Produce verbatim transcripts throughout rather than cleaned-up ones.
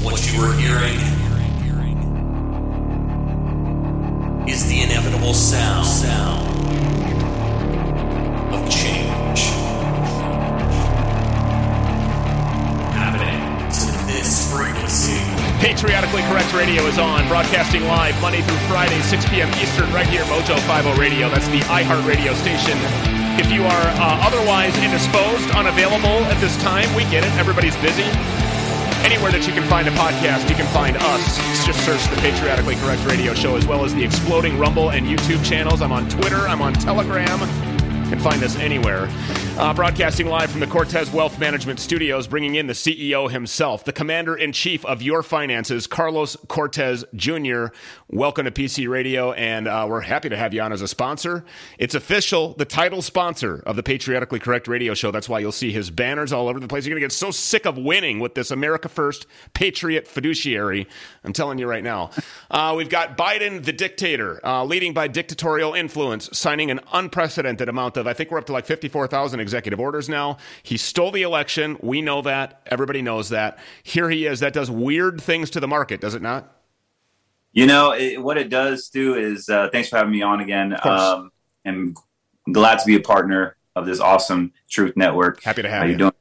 What you are hearing is the inevitable sound, sound of change happening to this frequency. Patriotically Correct Radio is on, broadcasting live Monday through Friday, six p.m. Eastern, right here, Mojo fifty Radio. That's the iHeart Radio station. If you are uh, otherwise indisposed, unavailable at this time, we get it. Everybody's busy. Anywhere that you can find a podcast, you can find us. Just search the Patriotically Correct Radio Show, as well as the exploding Rumble and YouTube channels. I'm on Twitter. I'm on Telegram. You can find us anywhere. Uh, broadcasting live from the Cortez Wealth Management Studios, bringing in the C E O himself, the Commander-in-Chief of your finances, Carlos Cortez Junior Welcome to P C Radio, and uh, we're happy to have you on as a sponsor. It's official, the title sponsor of the Patriotically Correct Radio Show. That's why you'll see his banners all over the place. You're going to get so sick of winning with this America First Patriot fiduciary. I'm telling you right now. Uh, we've got Biden, the dictator, uh, leading by dictatorial influence, signing an unprecedented amount of, I think we're up to like fifty-four thousand executive orders now. He stole the election. We know that. Everybody knows that. Here he is. That does weird things to the market, does it not? You know, it, what it does, Stu, is uh, thanks for having me on again. Um, and glad to be a partner of this awesome Truth Network. Happy to have How you. you doing?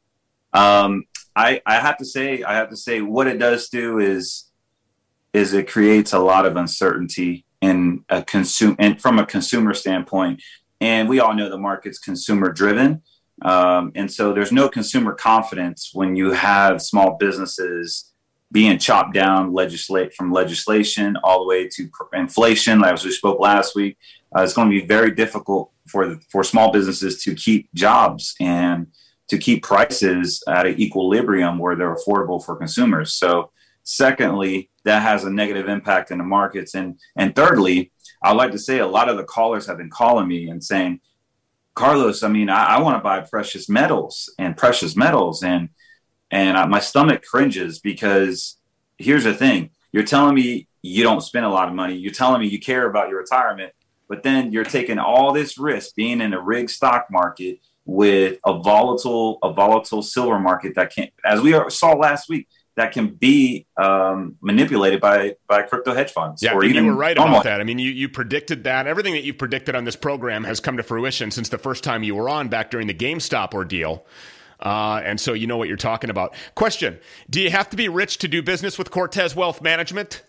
Um, I, I have to say, I have to say, what it does, Stu, is is it creates a lot of uncertainty in a consume and from a consumer standpoint. And we all know the market's consumer driven. Um, and so there's no consumer confidence when you have small businesses being chopped down legislate from legislation all the way to inflation. As we spoke last week, uh, it's going to be very difficult for, for small businesses to keep jobs and to keep prices at an equilibrium where they're affordable for consumers. So secondly, that has a negative impact in the markets. And, and thirdly, I'd like to say a lot of the callers have been calling me and saying, Carlos, I mean, I, I want to buy precious metals and precious metals. And and I, my stomach cringes because here's the thing. You're telling me you don't spend a lot of money. You're telling me you care about your retirement. But then you're taking all this risk being in a rigged stock market with a volatile, a volatile silver market that can, as we saw last week, that can be um, manipulated by, by crypto hedge funds. Yeah, or and even you were right normal. about that. I mean, you, you predicted that. Everything that you predicted on this program has come to fruition since the first time you were on back during the GameStop ordeal. Uh, and so you know what you're talking about. Question, do you have to be rich to do business with Cortez Wealth Management?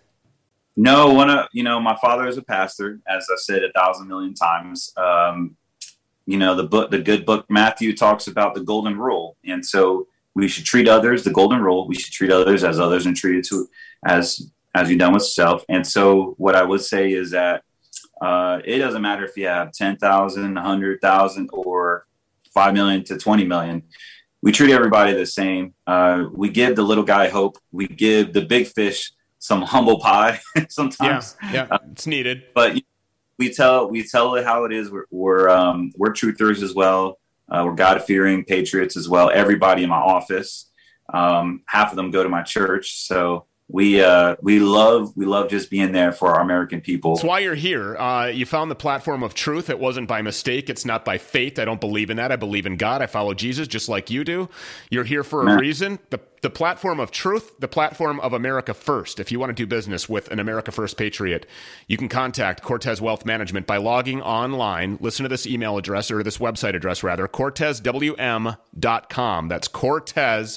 No, one of, you know, my father is a pastor, as I said a thousand million times. Um, you know, the book, the good book, Matthew talks about the golden rule. And so we should treat others, the golden rule, we should treat others as others and treat it to as, as you've done with yourself. And so what I would say is that uh, it doesn't matter if you have ten thousand, one hundred thousand, or five million to twenty million. We treat everybody the same. Uh, we give the little guy hope. We give the big fish some humble pie sometimes. Yeah, yeah, it's needed. But we tell we tell it how it is. We're we're, um, we're truthers as well. Uh, we're God-fearing patriots as well. Everybody in my office, um, half of them go to my church. So we uh, we love we love just being there for our American people. That's why you're here. Uh, you found the platform of truth. It wasn't by mistake. It's not by fate. I don't believe in that. I believe in God. I follow Jesus just like you do. You're here for a Man. reason. The the platform of truth, the platform of America First. If you want to do business with an America First patriot, you can contact Cortez Wealth Management by logging online. Listen to this email address, or this website address rather, cortez w m dot com. That's cortez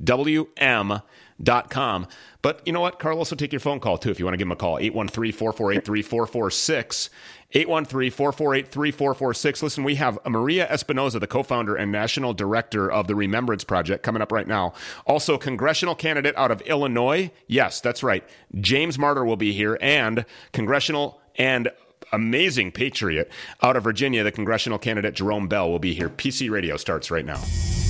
w m dot com. But you know what? Carlos will take your phone call too if you want to give him a call. eight one three, four four eight, three four four six. eight one three, four four eight, three four four six. Listen, we have Maria Espinoza, the co-founder and national director of the Remembrance Project, coming up right now. Also, congressional candidate out of Illinois. Yes, that's right. James Martyr will be here. And congressional and amazing patriot out of Virginia, the congressional candidate Jerome Bell will be here. P C Radio starts right now.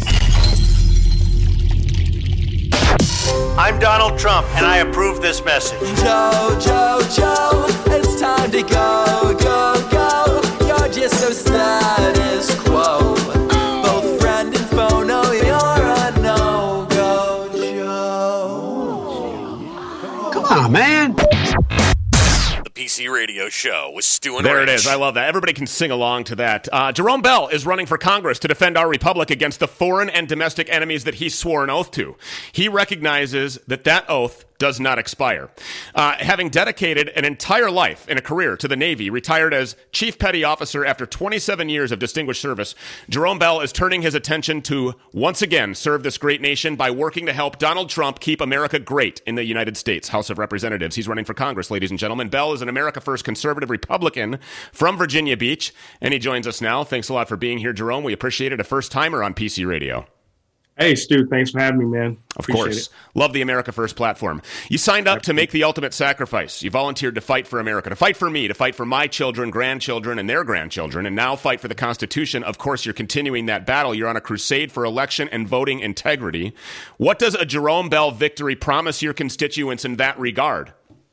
I'm Donald Trump, and I approve this message. Joe, Joe, Joe, it's time to go, go, go. You're just so status quo. Both friend and foe know you're a no-go, Joe. Come on, man. The P P C Radio Show with Stu and There Rich. it is. I love that. Everybody can sing along to that. Uh, Jerome Bell is running for Congress to defend our republic against the foreign and domestic enemies that he swore an oath to. He recognizes that that oath does not expire. Uh, having dedicated an entire life and a career to the Navy, retired as Chief Petty Officer after twenty-seven years of distinguished service, Jerome Bell is turning his attention to once again serve this great nation by working to help Donald Trump keep America great in the United States House of Representatives. He's running for Congress, ladies and gentlemen. Bell is an America First conservative Republican from Virginia Beach, and he joins us now. Thanks a lot for being here, Jerome. We appreciate it. A first-timer on P C Radio. Hey, Stu, thanks for having me, man. Of Appreciate course. it. Love the America First platform. You signed up to make the ultimate sacrifice. You volunteered to fight for America, to fight for me, to fight for my children, grandchildren, and their grandchildren, and now fight for the Constitution. Of course, you're continuing that battle. You're on a crusade for election and voting integrity. What does a Jerome Bell victory promise your constituents in that regard?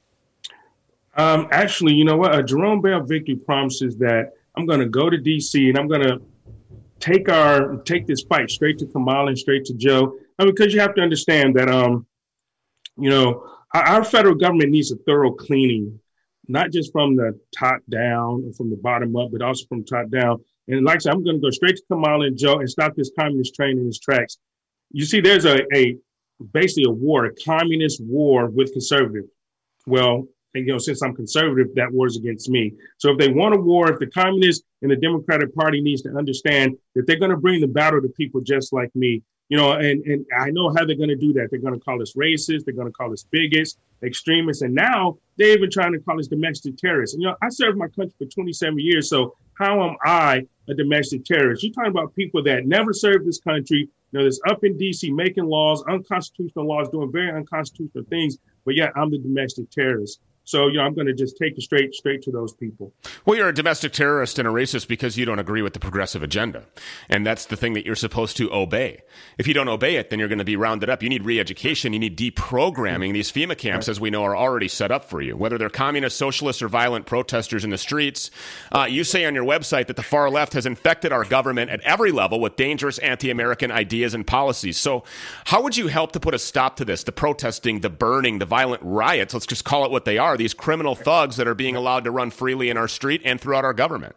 Um, actually, you know what? A Jerome Bell victory promises that I'm going to go to D C and I'm going to take our take this fight straight to Kamala and straight to Joe. I mean, because you have to understand that, um, you know, our, our federal government needs a thorough cleaning, not just from the top down or from the bottom up, but also from top down. And like I said, I'm going to go straight to Kamala and Joe and stop this communist train in its tracks. You see, there's a, a basically a war, a communist war with conservative. Well, and, you know, since I'm conservative, that war is against me. So if they want a war, if the communists and the Democratic Party needs to understand that they're going to bring the battle to people just like me, you know, and, and I know how they're going to do that. They're going to call us racist. They're going to call us bigots, extremists. And now they're even trying to call us domestic terrorists. And, you know, I served my country for twenty-seven years. So how am I a domestic terrorist? You're talking about people that never served this country, you know, that's up in D C making laws, unconstitutional laws, doing very unconstitutional things. But yeah, I'm the domestic terrorist. So, you know, I'm going to just take it straight, straight to those people. Well, you're a domestic terrorist and a racist because you don't agree with the progressive agenda. And that's the thing that you're supposed to obey. If you don't obey it, then you're going to be rounded up. You need re-education. You need deprogramming. These FEMA camps, as we know, are already set up for you. Whether they're communist, socialists, or violent protesters in the streets, uh, you say on your website that the far left has infected our government at every level with dangerous anti-American ideas and policies. So how would you help to put a stop to this, the protesting, the burning, the violent riots? Let's just call it what they are. These criminal thugs that are being allowed to run freely in our street and throughout our government.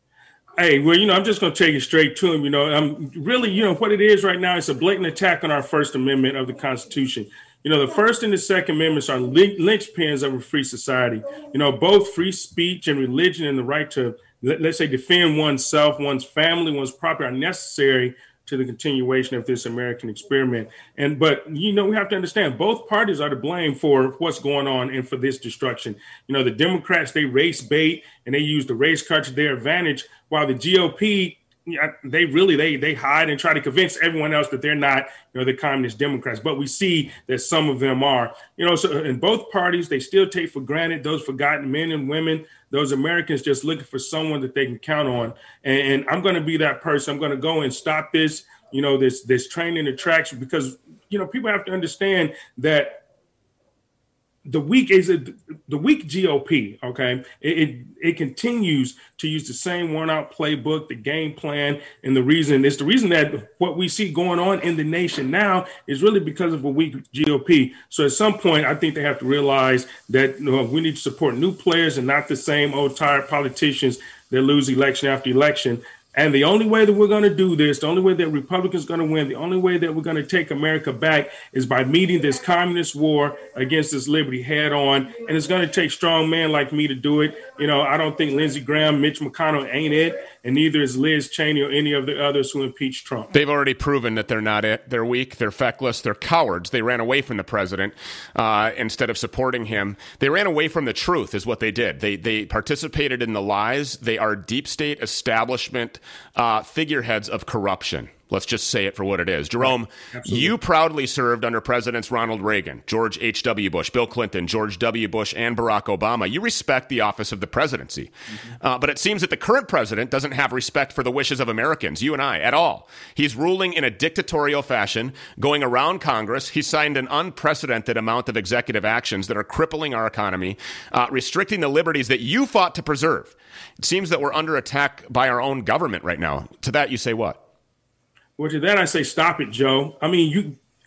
Hey, well, you know, I'm just going to take it straight to him. You know, I'm really, you know, what it is right now is a blatant attack on our First Amendment of the Constitution. You know, the First and the Second Amendments are linchpins of a free society. You know, both free speech and religion and the right to, let's say, defend oneself, one's family, one's property are necessary to the continuation of this American experiment. And but, you know, we have to understand both parties are to blame for what's going on and for this destruction. You know, the Democrats, they race bait and they use the race card to their advantage, while the G O P, they really, they they hide and try to convince everyone else that they're not, you know, the communist Democrats. But we see that some of them are, you know, so in both parties, they still take for granted those forgotten men and women, those Americans just looking for someone that they can count on. And, and I'm going to be that person. I'm going to go and stop this, you know, this this train in the tracks, because, you know, people have to understand that the weak is a, the weak G O P. OK, it, it it continues to use the same worn out playbook, the game plan. And the reason it's the reason that what we see going on in the nation now is really because of a weak G O P. So at some point, I think they have to realize that, you know, we need to support new players and not the same old tired politicians that lose election after election. And the only way that we're going to do this, the only way that Republicans are going to win, the only way that we're going to take America back is by meeting this communist war against this liberty head on. And it's going to take strong men like me to do it. You know, I don't think Lindsey Graham, Mitch McConnell ain't it. And neither is Liz Cheney or any of the others who impeached Trump. They've already proven that they're not it. They're weak. They're feckless. They're cowards. They ran away from the president uh, instead of supporting him. They ran away from the truth is what they did. They they participated in the lies. They are deep state establishment uh, figureheads of corruption. Let's just say it for what it is. Jerome, Absolutely. You proudly served under Presidents Ronald Reagan, George H W. Bush, Bill Clinton, George W. Bush, and Barack Obama. You respect the office of the presidency. Mm-hmm. Uh, but it seems that the current president doesn't have respect for the wishes of Americans, you and I, at all. He's ruling in a dictatorial fashion, going around Congress. He signed an unprecedented amount of executive actions that are crippling our economy, uh, restricting the liberties that you fought to preserve. It seems that we're under attack by our own government right now. To that, you say what? Well, to that, I say, stop it, Joe. I mean, you.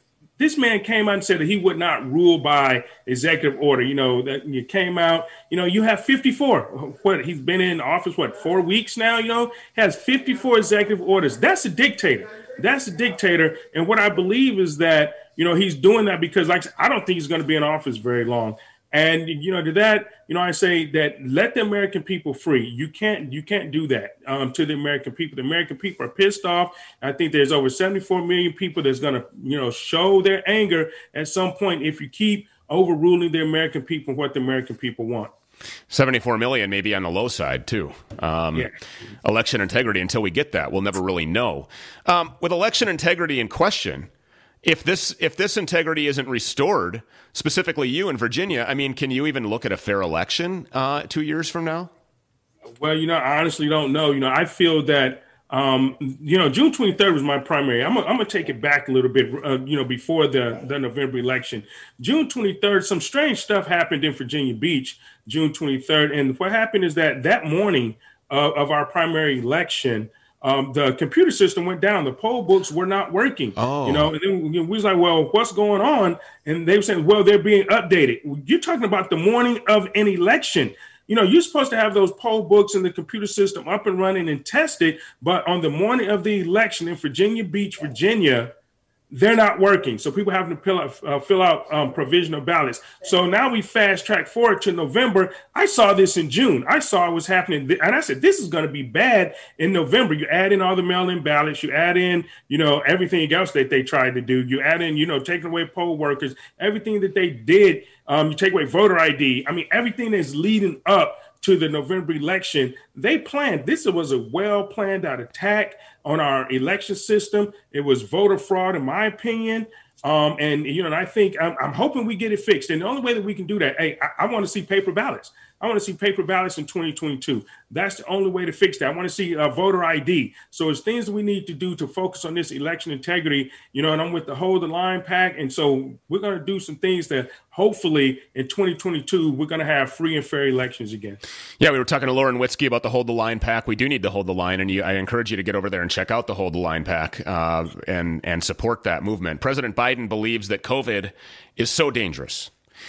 This man came out and said that he would not rule by executive order. You know, that you came out, you know, you have fifty-four. What, he's been in office, what, four weeks now, you know, has fifty-four executive orders. That's a dictator. That's a dictator. And what I believe is that, you know, he's doing that because, like, I don't think he's going to be in office very long. And, you know, to that, you know, I say that let the American people free. You can't you can't do that um, to the American people. The American people are pissed off. I think there's over seventy-four million people that's going to, you know, show their anger at some point if you keep overruling the American people and what the American people want. seventy-four million may be on the low side, too. Um, yeah. Election integrity, until we get that, we'll never really know. Um, with election integrity in question, If this if this integrity isn't restored, specifically you in Virginia, I mean, can you even look at a fair election uh, two years from now? Well, you know, I honestly don't know. You know, I feel that, um, you know, June twenty-third was my primary. I'm going to take it back a little bit, uh, you know, before the, the November election. June twenty-third, some strange stuff happened in Virginia Beach, June twenty-third. And what happened is that that morning uh, of our primary election, Um, the computer system went down. The poll books were not working. Oh. You know, and then we was like, well, what's going on? And they were saying, well, they're being updated. You're talking about the morning of an election. You know, you're supposed to have those poll books and the computer system up and running and tested. But on the morning of the election in Virginia Beach, Virginia, they're not working. So people having to fill out, uh, fill out um, provisional ballots. So now we fast track forward to November. I saw this in June. I saw it was happening. And I said, this is going to be bad in November. You add in all the mail-in ballots. You add in, you know, everything else that they tried to do. You add in, you know, taking away poll workers, everything that they did. Um, you take away voter I D. I mean, everything that's leading up to the November election, they planned. This was a well-planned out attack on our election system. It was voter fraud, in my opinion. Um, and, you know, and I think I'm, I'm hoping we get it fixed. And the only way that we can do that, hey, I, I want to see paper ballots. I want to see paper ballots in twenty twenty-two. That's the only way to fix that. I want to see uh, voter I D. So it's things that we need to do to focus on this election integrity, you know, and I'm with the Hold the Line pack. And so we're going to do some things that hopefully in twenty twenty-two, we're going to have free and fair elections again. Yeah, we were talking to Lauren Witzke about the Hold the Line pack. We do need to hold the line, and you, I encourage you to get over there and check out the Hold the Line pack uh, and, and support that movement. President Biden believes that COVID is so dangerous.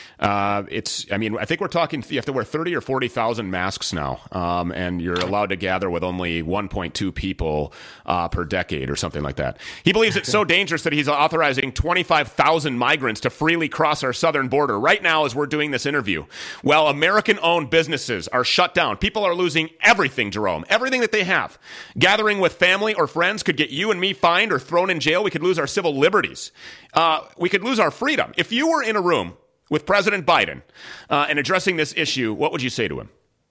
Uh, it's, I mean, I think we're talking, you have to wear thirty or forty thousand masks now, um, and you're allowed to gather with only one point two people uh, per decade or something like that. He believes it's so dangerous that he's authorizing twenty-five thousand migrants to freely cross our southern border right now as we're doing this interview. Well, American-owned businesses are shut down. People are losing everything, Jerome, everything that they have. Gathering with family or friends could get you and me fined or thrown in jail. We could lose our civil liberties. Uh, we could lose our freedom. If you were in a room with President Biden uh, and addressing this issue, what would you say to him?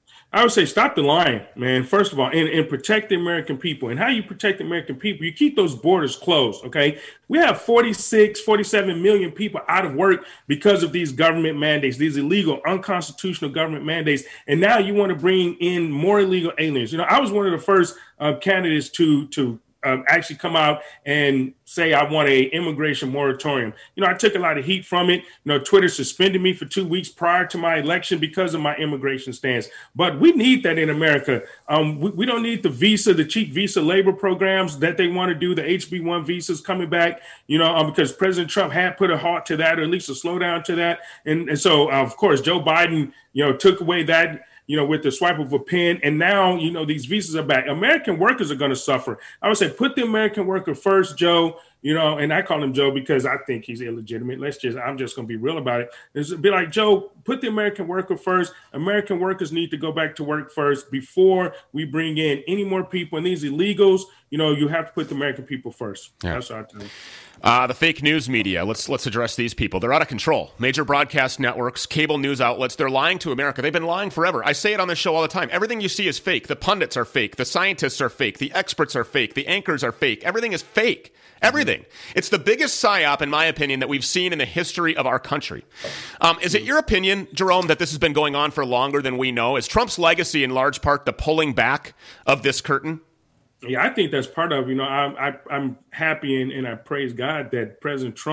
I would say stop the lying, man, first of all, and, and protect the American people. And how you protect the American people, you keep those borders closed, okay? We have forty-six, forty-seven million people out of work because of these government mandates, these illegal, unconstitutional government mandates. And now you want to bring in more illegal aliens. You know, I was one of the first uh, candidates to to Um, actually come out and say I want a immigration moratorium. You know, I took a lot of heat from it. You know, Twitter suspended me for two weeks prior to my election because of my immigration stance. But we need that in America. Um, we, we don't need the visa, the cheap visa labor programs that they want to do, the H B one visas coming back, you know, um, because President Trump had put a halt to that, or at least a slowdown to that. And, and so, uh, of course, Joe Biden, you know, took away that, you know, with the swipe of a pen. And now, you know, these visas are back. American workers are going to suffer. I would say put the American worker first, Joe, you know, and I call him Joe because I think he's illegitimate. Let's just, I'm just going to be real about it. It's be like, Joe, put the American worker first. American workers need to go back to work first before we bring in any more people. And these illegals, you know, you have to put the American people first. Yeah. That's what I tell you. Uh, the fake news media. Let's let's address these people. They're out of control. Major broadcast networks, cable news outlets, they're lying to America. They've been lying forever. I say it on this show all the time. Everything you see is fake. The pundits are fake. The scientists are fake. The experts are fake. The anchors are fake. Everything is fake. Everything. Mm-hmm. It's the biggest psyop, in my opinion, that we've seen in the history of our country. Um, is it your opinion, Jerome, that this has been going on for longer than we know? Is Trump's legacy in large part the pulling back of this curtain? Yeah, I think that's part of, you know, I, I, I'm happy and, and I praise God that President Trump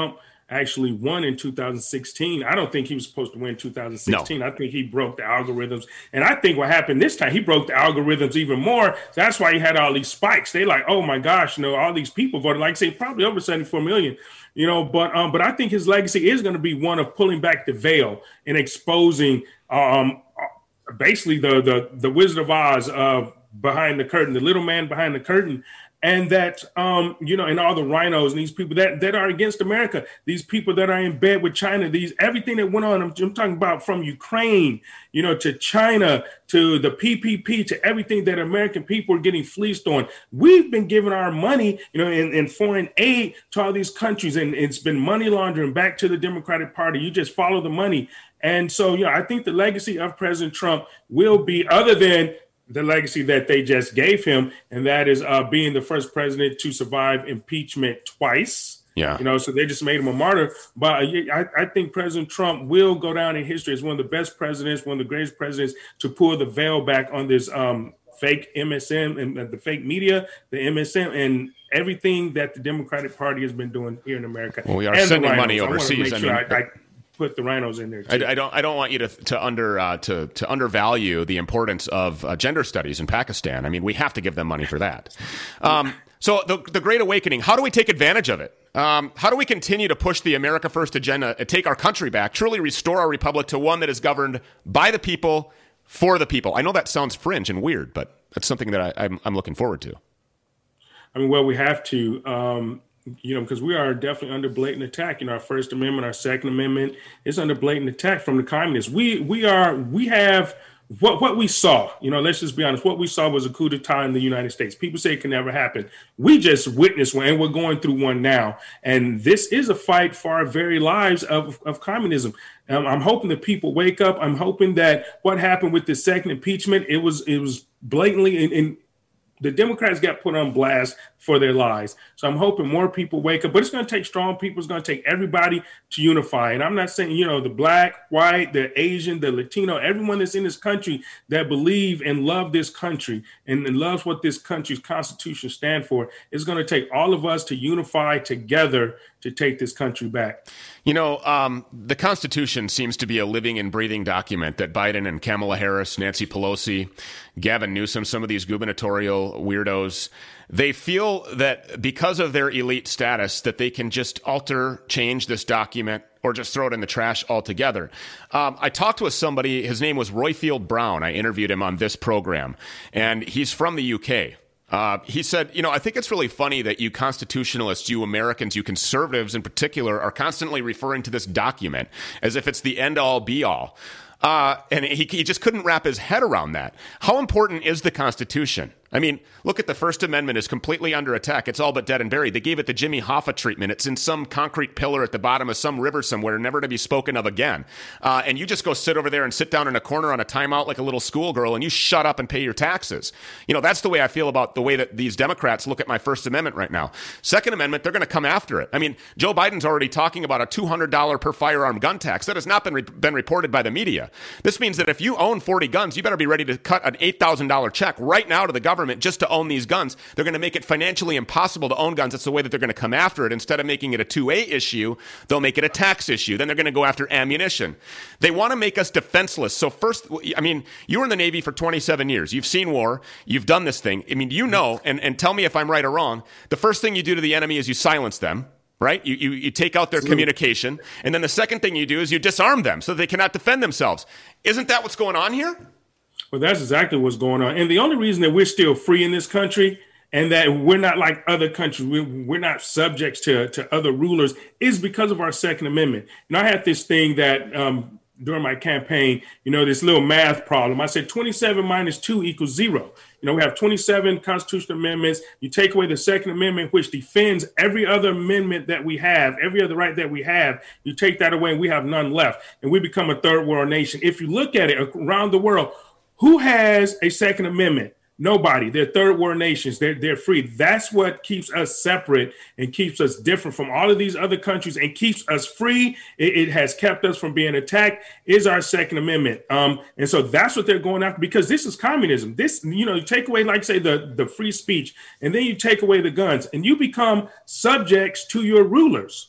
actually won in two thousand sixteen. I don't think he was supposed to win two thousand sixteen. No. I think he broke the algorithms. And I think what happened this time, he broke the algorithms even more. That's why he had all these spikes. They like, oh my gosh, you know, all these people voted, like say probably over seventy-four million, you know, but um, but I think his legacy is going to be one of pulling back the veil and exposing um, basically the, the, the Wizard of Oz uh, behind the curtain, the little man behind the curtain. And that, um, you know, and all the rhinos and these people that, that are against America, these people that are in bed with China, these everything that went on, I'm, I'm talking about from Ukraine, you know, to China, to the P P P, to everything that American people are getting fleeced on. We've been giving our money, you know, in, in foreign aid to all these countries, and it's been money laundering back to the Democratic Party. You just follow the money. And so, you know, I think the legacy of President Trump will be, other than the legacy that they just gave him, and that is uh, being the first president to survive impeachment twice. Yeah. You know, so they just made him a martyr. But I, I think President Trump will go down in history as one of the best presidents, one of the greatest presidents to pull the veil back on this um, fake M S M and the fake media, the M S M, and everything that the Democratic Party has been doing here in America. Well, we are sending money overseas. I, I mean, I, I, put the rhinos in there too. I, I don't. I don't want you to to under uh, to to undervalue the importance of uh, gender studies in Pakistan. I mean, we have to give them money for that. Um, so the the Great Awakening. How do we take advantage of it? Um, how do we continue to push the America First agenda and take our country back, truly restore our republic to one that is governed by the people, for the people? I know that sounds fringe and weird, but that's something that I, I'm I'm looking forward to. I mean, well, we have to. Um, You know, because we are definitely under blatant attack. You know, our First Amendment, our Second Amendment is under blatant attack from the communists. We we are we have what what we saw. You know, let's just be honest. What we saw was a coup d'etat in the United States. People say it can never happen. We just witnessed one, and we're going through one now. And this is a fight for our very lives of of communism. Um, I'm hoping that people wake up. I'm hoping that what happened with the second impeachment, it was it was blatantly in. in the Democrats got put on blast for their lies. So I'm hoping more people wake up, but it's going to take strong people. It's going to take everybody to unify. And I'm not saying, you know, the black, white, the Asian, the Latino, everyone that's in this country that believe and love this country and, and loves what this country's constitution stands for. It's going to take all of us to unify together to take this country back. You know, um, the Constitution seems to be a living and breathing document that Biden and Kamala Harris, Nancy Pelosi, Gavin Newsom, some of these gubernatorial weirdos, they feel that because of their elite status that they can just alter, change this document or just throw it in the trash altogether. Um, I talked with somebody, his name was Royfield Brown. I interviewed him on this program, and he's from the U K. Uh, he said, you know, I think it's really funny that you constitutionalists, you Americans, you conservatives in particular, are constantly referring to this document as if it's the end-all, be-all. Uh, and he, he just couldn't wrap his head around that. How important is the Constitution? I mean, look at the First Amendment is completely under attack. It's all but dead and buried. They gave it the Jimmy Hoffa treatment. It's in some concrete pillar at the bottom of some river somewhere, never to be spoken of again. Uh, and you just go sit over there and sit down in a corner on a timeout like a little schoolgirl, and you shut up and pay your taxes. You know, that's the way I feel about the way that these Democrats look at my First Amendment right now. Second Amendment, they're going to come after it. I mean, Joe Biden's already talking about a two hundred dollars per firearm gun tax. That has not been re- been reported by the media. This means that if you own forty guns, you better be ready to cut an eight thousand dollars check right now to the government just to own these guns. They're going to make it financially impossible to own guns. That's the way that they're going to come after it. Instead of making it a two A issue, they'll make it a tax issue. Then they're going to go after ammunition. They want to make us defenseless. So first, I mean, you were in the Navy for twenty-seven years. You've seen war. You've done this thing. I mean, you know, and, and tell me if I'm right or wrong, the first thing you do to the enemy is you silence them. Right? You, you you take out their communication. And then the second thing you do is you disarm them so they cannot defend themselves. Isn't that what's going on here? Well, that's exactly what's going on. And the only reason that we're still free in this country and that we're not like other countries, we're, we're not subjects to, to other rulers, is because of our Second Amendment. And I had this thing that um, during my campaign, you know, this little math problem. I said twenty-seven minus two equals zero. You know, we have twenty-seven constitutional amendments. You take away the Second Amendment, which defends every other amendment that we have, every other right that we have. You take that away and we have none left. And we become a third world nation. If you look at it around the world, who has a Second Amendment? Nobody. They're third world nations. They're, they're free. That's what keeps us separate and keeps us different from all of these other countries and keeps us free. It, it has kept us from being attacked is our Second Amendment. Um, and so that's what they're going after, because this is communism. This, you know, you take away, like, say, the, the free speech, and then you take away the guns and you become subjects to your rulers.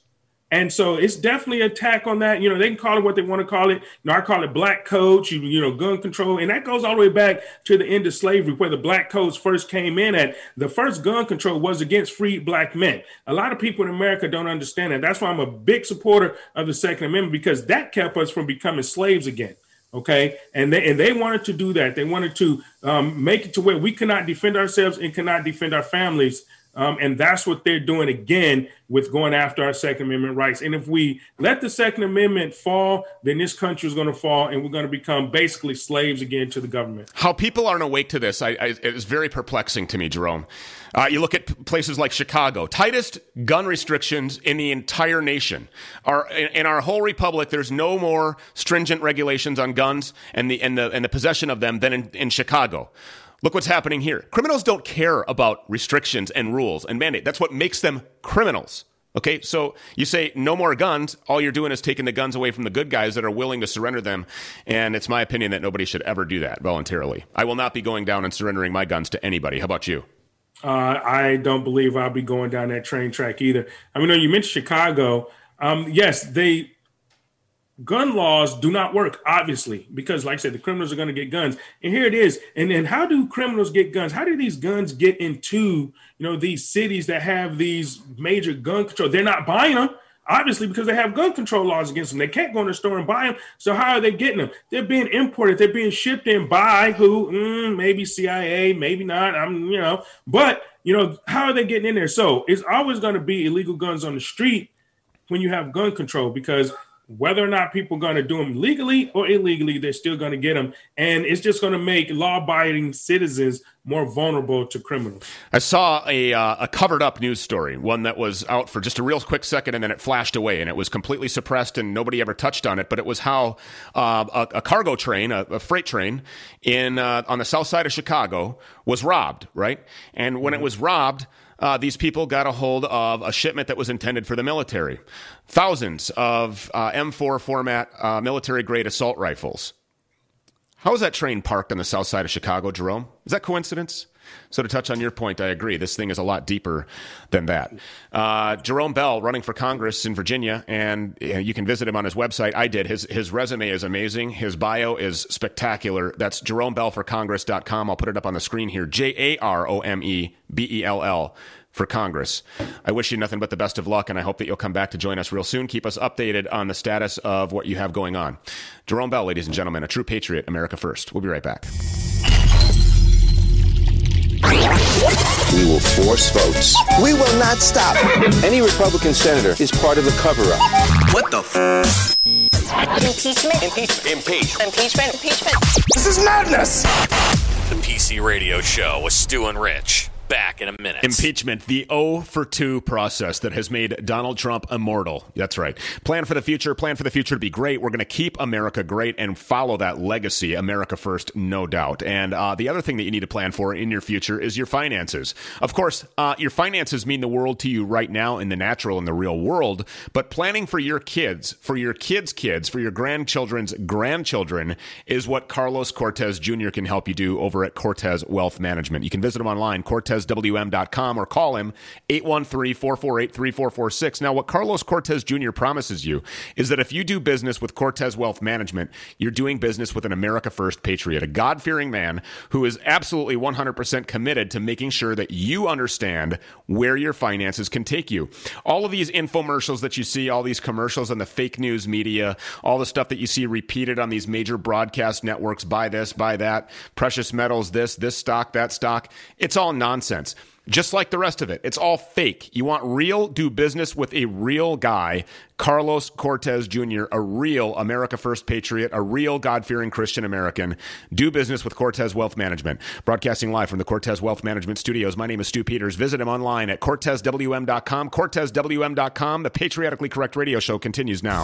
And so it's definitely an attack on that. You know, they can call it what they want to call it. You know, I call it black codes, you, you know, gun control. And that goes all the way back to the end of slavery, where the black codes first came in at. The first gun control was against freed black men. A lot of people in America don't understand that. That's why I'm a big supporter of the Second Amendment, because that kept us from becoming slaves again. Okay. And they, and they wanted to do that. They wanted to um, make it to where we cannot defend ourselves and cannot defend our families. Um, and that's what they're doing again with going after our Second Amendment rights. And if we let the Second Amendment fall, then this country is going to fall, and we're going to become basically slaves again to the government. How people aren't awake to this I, I, is very perplexing to me, Jerome. Uh, you look at places like Chicago, tightest gun restrictions in the entire nation. Our, in, in our whole republic, there's no more stringent regulations on guns and the and the and the possession of them than in, in Chicago. Look what's happening here. Criminals don't care about restrictions and rules and mandate. That's what makes them criminals. Okay, so you say no more guns. All you're doing is taking the guns away from the good guys that are willing to surrender them. And it's my opinion that nobody should ever do that voluntarily. I will not be going down and surrendering my guns to anybody. How about you? Uh, I don't believe I'll be going down that train track either. I mean, you mentioned Chicago. Um, yes, they... Gun laws do not work, obviously, because, like I said, the criminals are going to get guns. And here it is. And then how do criminals get guns? How do these guns get into, you know, these cities that have these major gun control? They're not buying them, obviously, because they have gun control laws against them. They can't go in the store and buy them. So how are they getting them? They're being imported. They're being shipped in by who? Mm, maybe C I A, maybe not. I'm, you know, but, you know, how are they getting in there? So it's always going to be illegal guns on the street when you have gun control, because whether or not people are going to do them legally or illegally, they're still going to get them. And it's just going to make law-abiding citizens more vulnerable to criminals. I saw a uh, a covered-up news story, one that was out for just a real quick second, and then it flashed away, and it was completely suppressed, and nobody ever touched on it. But it was how uh, a, a cargo train, a, a freight train, in uh, on the south side of Chicago was robbed, right? And when mm-hmm. it was robbed, Uh, these people got a hold of a shipment that was intended for the military. Thousands of uh, M four format uh, military-grade assault rifles. How is that train parked on the south side of Chicago, Jerome? Is that coincidence? So to touch on your point, I agree. This thing is a lot deeper than that. Uh, Jerome Bell, running for Congress in Virginia, and you can visit him on his website. I did. His his resume is amazing. His bio is spectacular. That's jerome bell for congress dot com. I'll put it up on the screen here. J A R O M E B E L L for Congress. I wish you nothing but the best of luck, and I hope that you'll come back to join us real soon. Keep us updated on the status of what you have going on. Jerome Bell, ladies and gentlemen, a true patriot, America first. We'll be right back. We will force votes. We will not stop. Any Republican senator is part of the cover-up. What the f***? Impeachment. Impeachment. Impeachment. Impeachment. Impeachment. This is madness. The P C Radio Show with Stu and Rich. Back in a minute. Impeachment, the oh for two process that has made Donald Trump immortal. That's right. Plan for the future. Plan for the future to be great. We're going to keep America great and follow that legacy. America first, no doubt. And uh, the other thing that you need to plan for in your future is your finances. Of course, uh, your finances mean the world to you right now in the natural and the real world. But planning for your kids, for your kids' kids, for your grandchildren's grandchildren is what Carlos Cortez Junior can help you do over at Cortez Wealth Management. You can visit him online, Cortez W M dot com, or call him eight one three, four four eight, three four four six. Now, what Carlos Cortez Junior promises you is that if you do business with Cortez Wealth Management, you're doing business with an America First patriot, a God-fearing man who is absolutely one hundred percent committed to making sure that you understand where your finances can take you. All of these infomercials that you see, all these commercials on the fake news media, all the stuff that you see repeated on these major broadcast networks, buy this, buy that, precious metals, this, this stock, that stock, it's all nonsense. Just like the rest of it. It's all fake. You want real, do business with a real guy, Carlos Cortez Junior, a real America First patriot, a real God-fearing Christian American. Do business with Cortez Wealth Management. Broadcasting live from the Cortez Wealth Management Studios. My name is Stu Peters. Visit him online at Cortez W M dot com. Cortez W M dot com. The Patriotically Correct Radio Show continues now.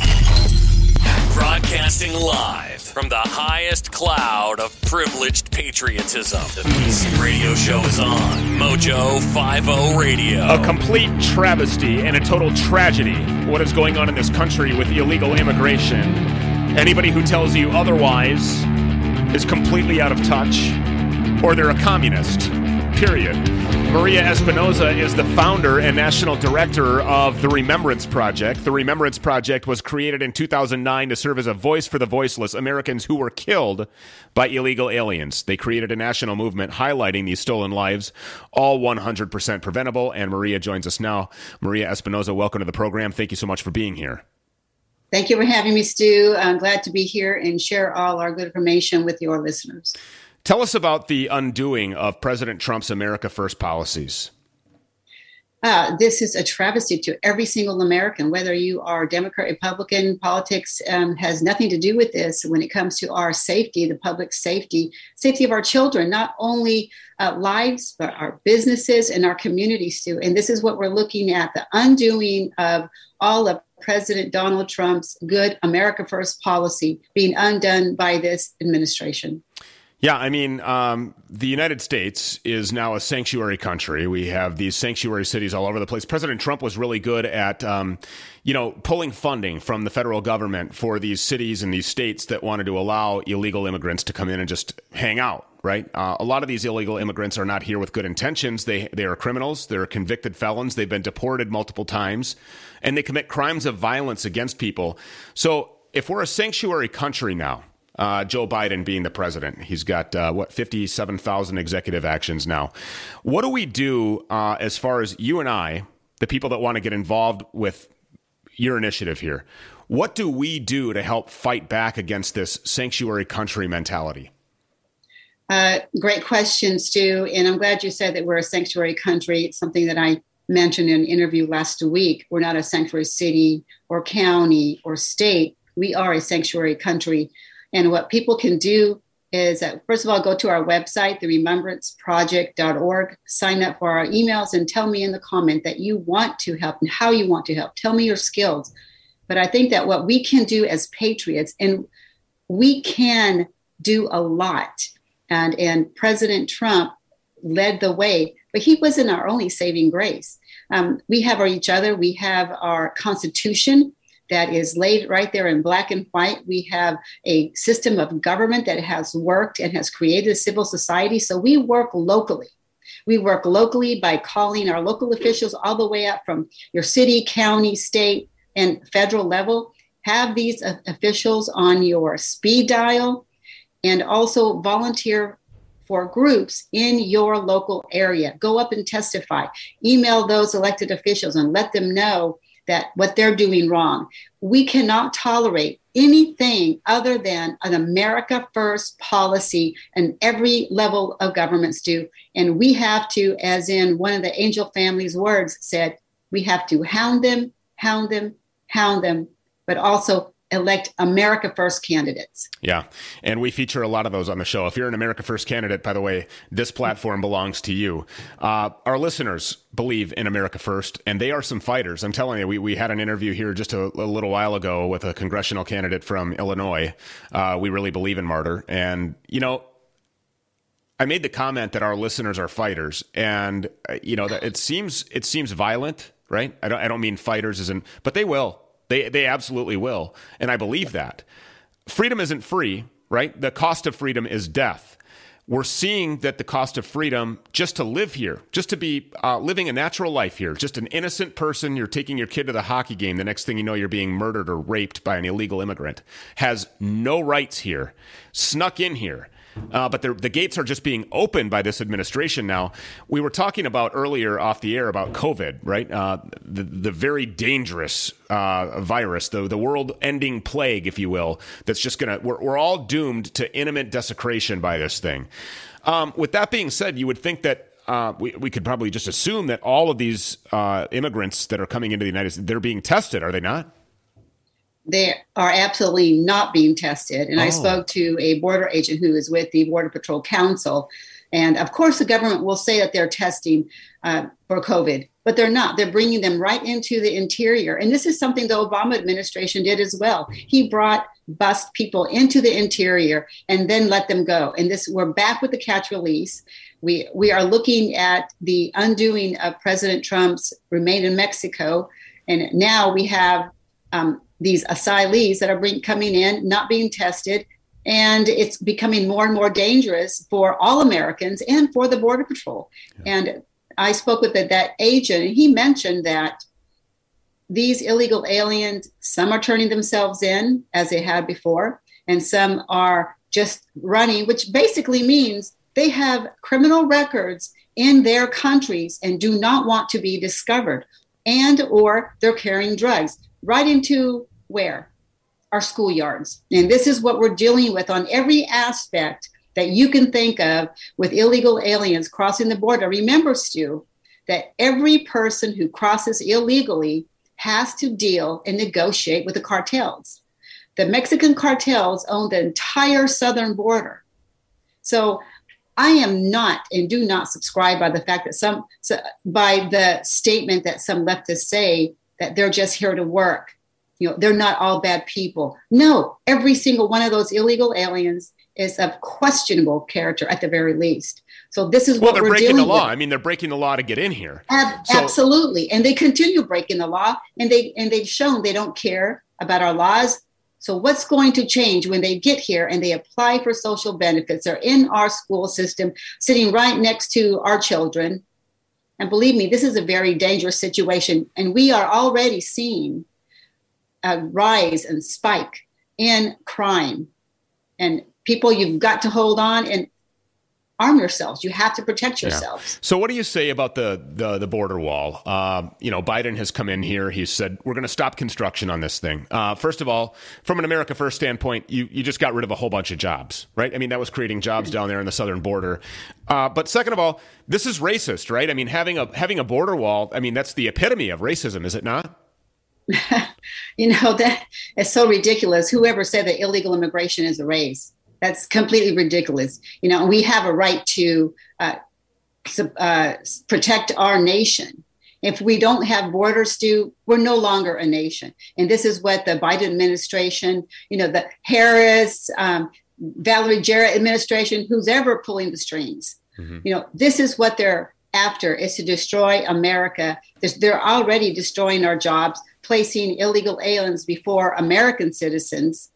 Broadcasting live from the highest cloud of privileged patriotism. The P C Radio Show is on Mojo fifty Radio. A complete travesty and a total tragedy what is going on in this country with illegal immigration. Anybody who tells you otherwise is completely out of touch, or they're a communist. period. Maria Espinoza is the founder and national director of the Remembrance Project. The Remembrance Project was created in two thousand nine to serve as a voice for the voiceless, Americans who were killed by illegal aliens. They created a national movement highlighting these stolen lives, all one hundred percent preventable. And Maria joins us now. Maria Espinoza, welcome to the program. Thank you so much for being here. Thank you for having me, Stu. I'm glad to be here and share all our good information with your listeners. Tell us about the undoing of President Trump's America First policies. Uh, this is a travesty to every single American, whether you are Democrat, Republican. Politics um, has nothing to do with this when it comes to our safety, the public safety, safety of our children, not only uh, lives, but our businesses and our communities too. And this is what we're looking at, the undoing of all of President Donald Trump's good America First policy being undone by this administration. Yeah, I mean, um, the United States is now a sanctuary country. We have these sanctuary cities all over the place. President Trump was really good at, um, you know, pulling funding from the federal government for these cities and these states that wanted to allow illegal immigrants to come in and just hang out, right? Uh, a lot of these illegal immigrants are not here with good intentions. They they are criminals. They're convicted felons. They've been deported multiple times, and they commit crimes of violence against people. So if we're a sanctuary country now, Uh, Joe Biden being the president, he's got, uh, what, fifty-seven thousand executive actions now. What do we do uh, as far as you and I, the people that want to get involved with your initiative here? What do we do to help fight back against this sanctuary country mentality? Uh, great question, Stu. And I'm glad you said that we're a sanctuary country. It's something that I mentioned in an interview last week. We're not a sanctuary city or county or state. We are a sanctuary country. And what people can do is, that, first of all, go to our website, the remembrance project dot org, sign up for our emails, and tell me in the comment that you want to help and how you want to help. Tell me your skills. But I think that what we can do as patriots, and we can do a lot, and, and President Trump led the way, but he wasn't our only saving grace. Um, we have our, each other. We have our Constitution that is laid right there in black and white. We have a system of government that has worked and has created a civil society. So we work locally. We work locally by calling our local officials all the way up from your city, county, state, and federal level. Have these officials on your speed dial, and also volunteer for groups in your local area. Go up and testify. Email those elected officials and let them know that what they're doing wrong. We cannot tolerate anything other than an America First policy, and every level of governments do. And we have to, as in one of the Angel family's words said, we have to hound them, hound them, hound them, but also elect America First candidates. Yeah. And we feature a lot of those on the show. If you're an America First candidate, by the way, this platform belongs to you. Uh, our listeners believe in America First, and they are some fighters. I'm telling you, we, we had an interview here just a, a little while ago with a congressional candidate from Illinois. Uh, we really believe in Martyr. And, you know, I made the comment that our listeners are fighters, and, uh, you know, that it seems, it seems violent, right? I don't, I don't mean fighters as in, but they will. They they absolutely will. And I believe that. Freedom isn't free, right? The cost of freedom is death. We're seeing that the cost of freedom just to live here, just to be uh, living a natural life here, just an innocent person, you're taking your kid to the hockey game, the next thing you know, you're being murdered or raped by an illegal immigrant, has no rights here, snuck in here. Uh, but the, the gates are just being opened by this administration now. We were talking about earlier off the air about COVID, right? Uh, the, the very dangerous uh, virus, the, the world-ending plague, if you will, that's just going to, we're, we're all doomed to imminent desecration by this thing. Um, with that being said, you would think that uh, we, we could probably just assume that all of these uh, immigrants that are coming into the United States, they're being tested, are they not? They are absolutely not being tested. And oh. I spoke to a border agent who is with the Border Patrol Council. And of course, the government will say that they're testing uh, for COVID, but they're not. They're bringing them right into the interior. And this is something the Obama administration did as well. He brought bust people into the interior and then let them go. And this, we're back with the catch release. We, we are looking at the undoing of President Trump's Remain in Mexico. And now we have um, these asylees that are bring, coming in, not being tested, And it's becoming more and more dangerous for all Americans and for the Border Patrol. Yeah. And I spoke with the, that agent, and he mentioned that these illegal aliens, some are turning themselves in, as they had before, and some are just running, which basically means they have criminal records in their countries and do not want to be discovered, and or they're carrying drugs right into where? Our schoolyards. And this is what we're dealing with on every aspect that you can think of with illegal aliens crossing the border. Remember, Stu, that every person who crosses illegally has to deal and negotiate with the cartels. The Mexican cartels own the entire southern border. So I am not and do not subscribe by the fact that some, so, by the statement that some leftists say that they're just here to work. You know, they're not all bad people. No, every single one of those illegal aliens is of questionable character at the very least. So this is well, what we're they're breaking dealing the law. with. I mean, they're breaking the law to get in here. Ab- so- absolutely, and they continue breaking the law, and they and they've shown they don't care about our laws. So what's going to change when they get here and they apply for social benefits? They're in our school system, sitting right next to our children. And believe me, this is a very dangerous situation, and we are already seeing a rise and spike in crime. And people, you've got to hold on and arm yourselves. You have to protect yourselves. Yeah. So what do you say about the the, the border wall? Um, you know, Biden has come in here. He said, we're going to stop construction on this thing. Uh, first of all, from an America First standpoint, you, you just got rid of a whole bunch of jobs, right? I mean, that was creating jobs down there in the southern border. Uh, but second of all, this is racist, right? I mean, having a having a border wall, I mean, that's the epitome of racism, is it not? You know, that is so ridiculous. Whoever said that illegal immigration is a race? That's completely ridiculous. You know, we have a right to uh, uh, protect our nation. If we don't have borders, Stu, we're no longer a nation. And this is what the Biden administration, you know, the Harris, um, Valerie Jarrett administration, who's ever pulling the strings, mm-hmm. you know, this is what they're after, is to destroy America. They're already destroying our jobs, placing illegal aliens before American citizens.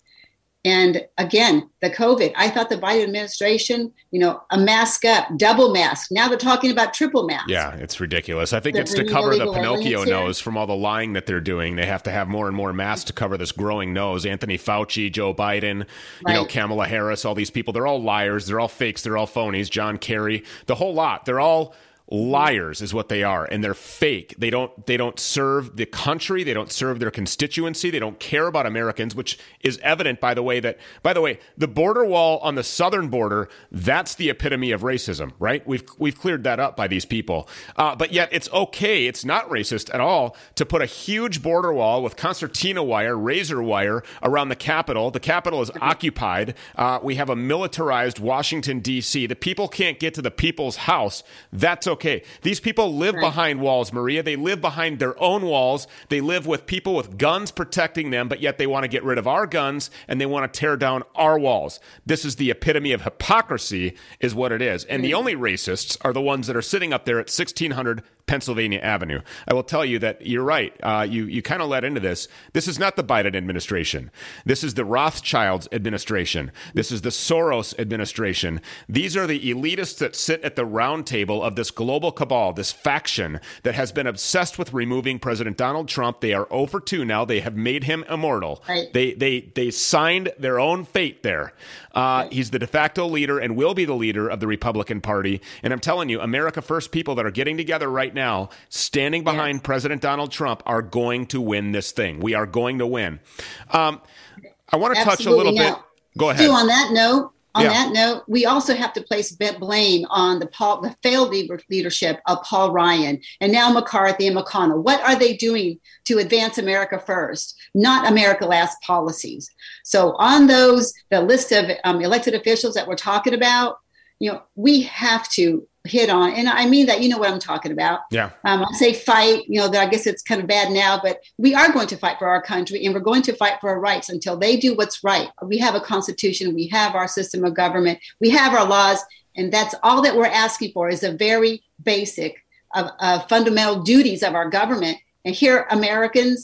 And again, the COVID, I thought the Biden administration, you know, a mask up, double mask. Now they're talking about triple mask. Yeah, it's ridiculous. I think They're it's to cover the illegal Pinocchio aliens here. nose from all the lying that they're doing. They have to have more and more masks to cover this growing nose. Anthony Fauci, Joe Biden, you Right. know, Kamala Harris, all these people, they're all liars. They're all fakes. They're all phonies. John Kerry, the whole lot. They're all liars is what they are, and they're fake. They don't they don't serve the country, they don't serve their constituency, they don't care about Americans, which is evident by the way that by the way the border wall on the southern border, that's the epitome of racism, right? We've we've cleared that up by these people, uh, but yet it's okay, it's not racist at all to put a huge border wall with concertina wire, razor wire around the Capitol. The Capitol is occupied. Uh, we have a militarized Washington D C. The people can't get to the people's house. That's okay. These people live Right. behind walls, Maria. They live behind their own walls. They live with people with guns protecting them, but yet they want to get rid of our guns and they want to tear down our walls. This is the epitome of hypocrisy, is what it is. And the only racists are the ones that are sitting up there at sixteen hundred Pennsylvania Avenue. I will tell you that you're right. Uh, you you kind of led into this. This is not the Biden administration. This is the Rothschilds administration. This is the Soros administration. These are the elitists that sit at the round table of this global cabal, this faction that has been obsessed with removing President Donald Trump. They are oh for two now. They have made him immortal. Right. They they they signed their own fate there. Uh, Right. He's the de facto leader and will be the leader of the Republican Party. And I'm telling you, America First people that are getting together right now, standing behind Yes. President Donald Trump, are going to win this thing. We are going to win. Um, I want to touch a Absolutely. little bit. Now, Go ahead. Stu, on that note, on Yeah. that note, we also have to place bit blame on the Paul, the failed leader- leadership of Paul Ryan and now McCarthy and McConnell. What are they doing to advance America first, not America last policies? So on those, the list of um, elected officials that we're talking about, you know, we have to hit on, and I mean that, you know what I'm talking about. Yeah. Um, I say fight, you know, that I guess it's kind of bad now, but we are going to fight for our country and we're going to fight for our rights until they do what's right. We have a constitution, we have our system of government, we have our laws, and that's all that we're asking for is a very basic of, of fundamental duties of our government. And here, Americans,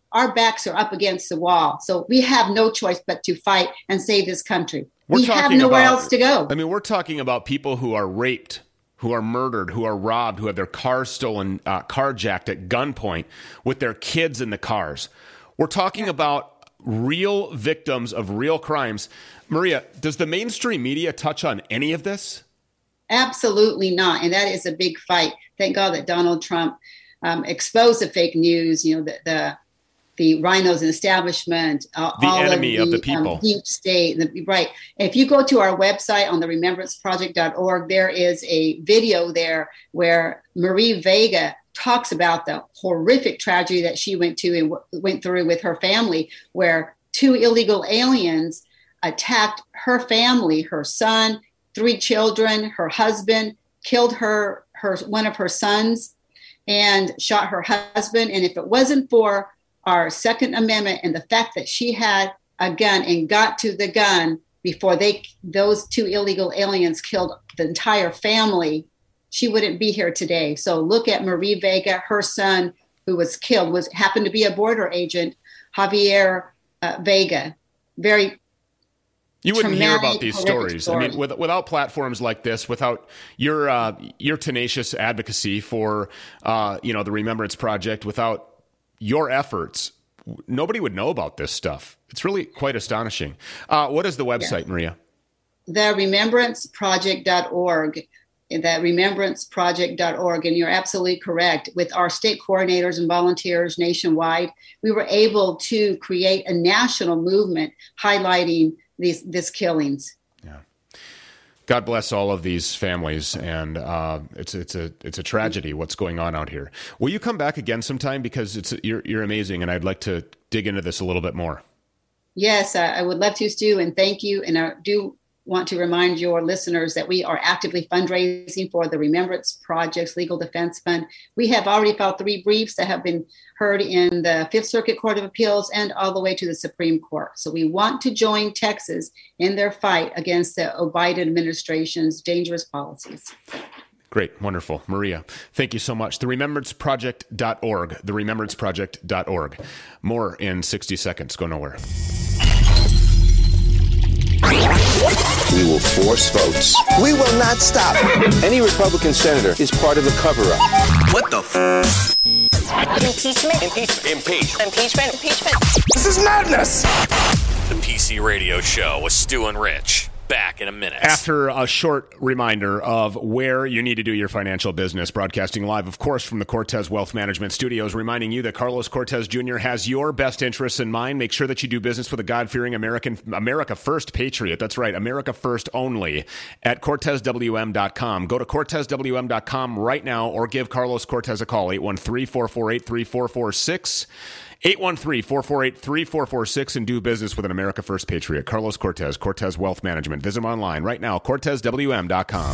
our backs are up against the wall. So we have no choice but to fight and save this country. We're we have nowhere about, else to go. I mean, we're talking about people who are raped, who are murdered, who are robbed, who have their cars stolen, uh, carjacked at gunpoint with their kids in the cars. We're talking yeah. about real victims of real crimes. Maria, does the mainstream media touch on any of this? Absolutely not. And that is a big fight. Thank God that Donald Trump um, exposed the fake news, you know, the the, the rhinos and establishment. Uh, the all enemy of the, of the people. Um, deep state. The, right. If you go to our website on the remembrance project dot org, there is a video there where Marie Vega talks about the horrific tragedy that she went to and w- went through with her family, where two illegal aliens attacked her family, her son, three children, her husband, killed her, her one of her sons, and shot her husband. And if it wasn't for our Second Amendment and the fact that she had a gun and got to the gun before they those two illegal aliens killed the entire family, she wouldn't be here today. So look at Marie Vega. Her son, who was killed, was happened to be a border agent, Javier uh, Vega. Very You wouldn't hear about these stories. Story. I mean, with, without platforms like this, without your uh, your tenacious advocacy for uh, you know the Remembrance Project, without your efforts, nobody would know about this stuff. It's really quite astonishing. Uh, what is the website, yeah. Maria? the remembrance project dot org. That remembrance project dot org, and you're absolutely correct. With our state coordinators and volunteers nationwide, we were able to create a national movement highlighting these these killings. Yeah, God bless all of these families, and uh, it's it's a it's a tragedy what's going on out here. Will you come back again sometime, because it's you're you're amazing, and I'd like to dig into this a little bit more. Yes, I, I would love to, Stu, and thank you. And I do want to remind your listeners that we are actively fundraising for the Remembrance Project's Legal Defense Fund. We have already filed three briefs that have been heard in the Fifth Circuit Court of Appeals and all the way to the Supreme Court. So we want to join Texas in their fight against the Biden administration's dangerous policies. Great. Wonderful. Maria, thank you so much. the remembrance project dot org. the remembrance project dot org. More in sixty seconds. Go nowhere. We will force votes. We will not stop. Any Republican senator is part of the cover-up. What the f***? Impeachment. Impeach- impeach. Impeachment. Impeachment. This is madness. The P C Radio Show with Stu and Rich. Back in a minute. After a short reminder of where you need to do your financial business, broadcasting live, of course, from the Cortez Wealth Management Studios, reminding you that Carlos Cortez Junior has your best interests in mind. Make sure that you do business with a God-fearing American, America First patriot. That's right, America First only at Cortez W M dot com. Go to Cortez W M dot com right now or give Carlos Cortez a call, eight one three, four four eight, three four four six. eight one three, four four eight, three four four six and do business with an America First patriot. Carlos Cortez, Cortez Wealth Management. Visit him online right now, Cortez W M dot com.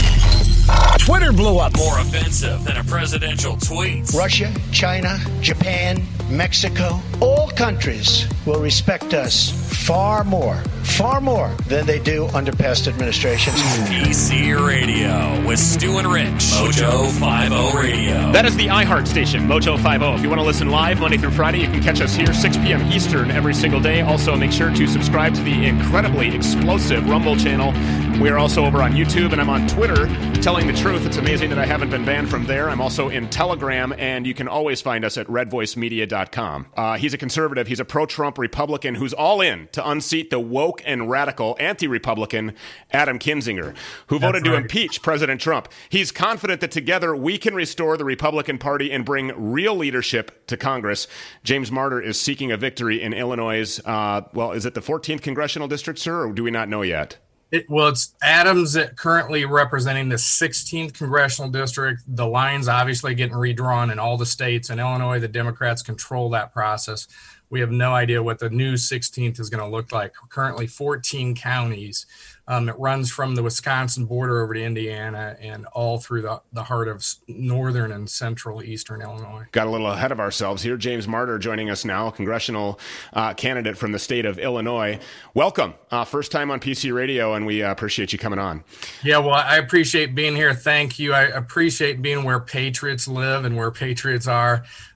Twitter blew up. More offensive than a presidential tweet. Russia, China, Japan, Mexico, all countries will respect us far more, far more than they do under past administrations. P C Radio with Stu and Rich. Mojo fifty Radio. That is the iHeart station, Mojo fifty. If you want to listen live Monday through Friday, you can catch us here six p.m. Eastern every single day. Also, make sure to subscribe to the incredibly explosive Rumble channel. We are also over on YouTube, and I'm on Twitter, telling the truth. It's amazing that I haven't been banned from there. I'm also in Telegram, and you can always find us at red voice media dot com. Uh, he's a conservative. He's a pro-Trump Republican who's all in to unseat the woke and radical anti-Republican Adam Kinzinger, who voted That's right. to impeach President Trump. He's confident that together we can restore the Republican Party and bring real leadership to Congress. James Martyr is seeking a victory in Illinois', uh, well, is it the fourteenth Congressional District, sir, or do we not know yet? It, well, it's Adams currently representing the sixteenth Congressional District. The lines obviously getting redrawn in all the states. In Illinois, the Democrats control that process. We have no idea what the new sixteenth is going to look like. Currently fourteen counties. Um, it runs from the Wisconsin border over to Indiana and all through the, the heart of northern and central eastern Illinois. Got a little ahead of ourselves here. James Martyr joining us now, congressional uh, candidate from the state of Illinois. Welcome. Uh, first time on P C Radio, and we uh, appreciate you coming on. Yeah, well, I appreciate being here. Thank you. I appreciate being where patriots live and where patriots are.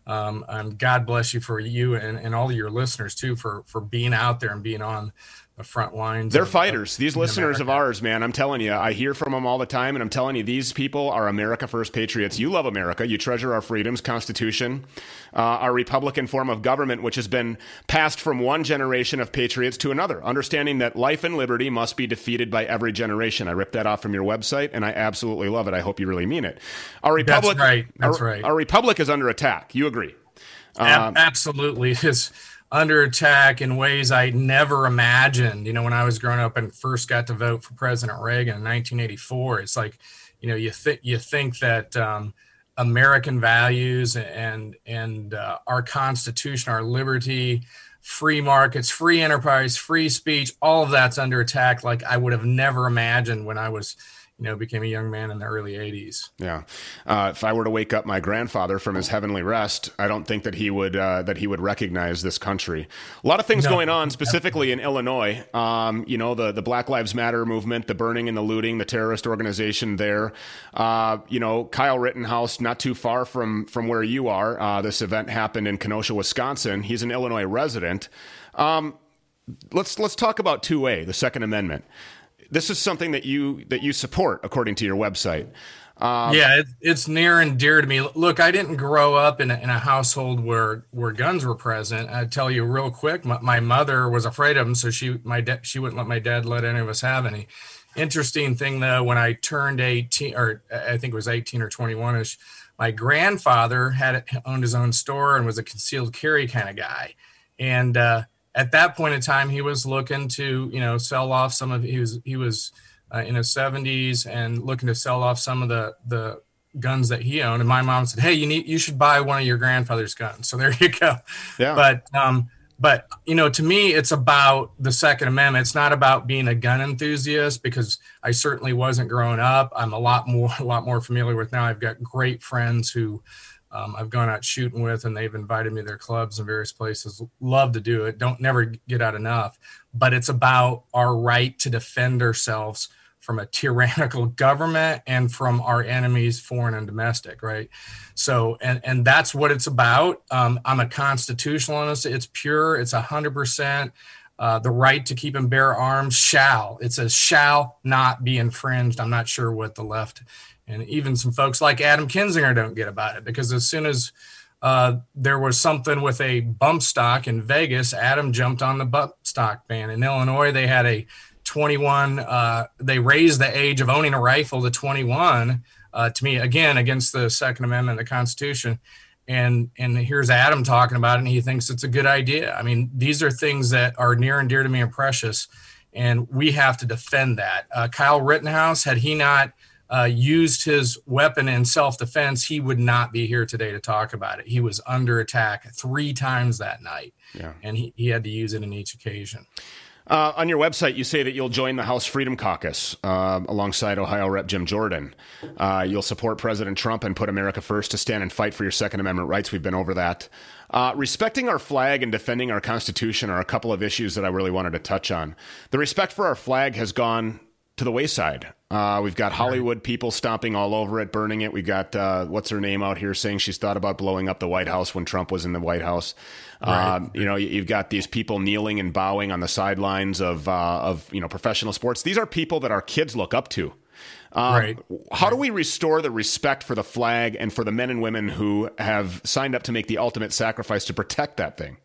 Um, and God bless you for you and, and all of your listeners too, for, for being out there and being on the front lines. They're of, fighters. Of, these listeners America. of ours, man, I'm telling you, I hear from them all the time, and I'm telling you, these people are America First patriots. You love America. You treasure our freedoms, Constitution, uh, our Republican form of government, which has been passed from one generation of patriots to another, understanding that life and liberty must be defeated by every generation. I ripped that off from your website, and I absolutely love it. I hope you really mean it. Our republic, That's right. That's our, right. Our republic is under attack. You agree? Um, Absolutely. It's under attack in ways I never imagined. You know, when I was growing up and first got to vote for President Reagan in nineteen eighty-four, it's like, you know, you think you think that um, American values and and uh, our Constitution, our liberty, free markets, free enterprise, free speech, all of that's under attack. Like I would have never imagined when I was, you know, became a young man in the early eighties. Yeah. Uh, if I were to wake up my grandfather from his heavenly rest, I don't think that he would uh, that he would recognize this country. A lot of things No. going on, specifically in Illinois. Um, you know, the, the Black Lives Matter movement, the burning and the looting, the terrorist organization there. Uh, you know, Kyle Rittenhouse, not too far from, from where you are. Uh, this event happened in Kenosha, Wisconsin. He's an Illinois resident. Um, let's let's talk about two A, the Second Amendment. This is something that you that you support, according to your website. Um, yeah, it, it's near and dear to me. Look, I didn't grow up in a, in a household where where guns were present. I tell you real quick, my, my mother was afraid of them, so she my da- she wouldn't let my dad let any of us have any. Interesting thing though, when I turned eighteen, or I think it was eighteen or twenty-one ish, my grandfather had owned his own store and was a concealed carry kind of guy, and uh, at that point in time, he was looking to, you know, sell off some of, he was, he was uh, in his seventies and looking to sell off some of the, the guns that he owned. And my mom said, hey, you need, you should buy one of your grandfather's guns. So there you go. Yeah. But, um, but, you know, to me, it's about the Second Amendment. It's not about being a gun enthusiast, because I certainly wasn't growing up. I'm a lot more, a lot more familiar with now. I've got great friends who, Um, I've gone out shooting with, and they've invited me to their clubs in various places. Love to do it. Don't never get out enough. But it's about our right to defend ourselves from a tyrannical government and from our enemies, foreign and domestic, right? So, and and that's what it's about. Um, I'm a constitutionalist. It's pure. It's one hundred percent. Uh, the right to keep and bear arms shall. It says shall not be infringed. I'm not sure what the left and even some folks like Adam Kinzinger don't get about it, because as soon as uh, there was something with a bump stock in Vegas, Adam jumped on the bump stock ban. In Illinois, they had a twenty-one, uh, they raised the age of owning a rifle to twenty-one, uh, to me, again, against the Second Amendment of the Constitution. And and here's Adam talking about it, and he thinks it's a good idea. I mean, these are things that are near and dear to me and precious, and we have to defend that. Uh, Kyle Rittenhouse, had he not Uh, used his weapon in self-defense, he would not be here today to talk about it. He was under attack three times that night, yeah. and he, he had to use it in each occasion. Uh, on your website, you say that you'll join the House Freedom Caucus uh, alongside Ohio Representative Jim Jordan. Uh, you'll support President Trump and put America first to stand and fight for your Second Amendment rights. We've been over that. Uh, respecting our flag and defending our Constitution are a couple of issues that I really wanted to touch on. The respect for our flag has gone to the wayside. Uh, we've got Hollywood people stomping all over it, burning it. We've got, uh, what's her name out here saying she's thought about blowing up the White House when Trump was in the White House. Right. Um, you know, you've got these people kneeling and bowing on the sidelines of, uh, of, you know, professional sports. These are people that our kids look up to. Um, right. How do we restore the respect for the flag and for the men and women who have signed up to make the ultimate sacrifice to protect that thing?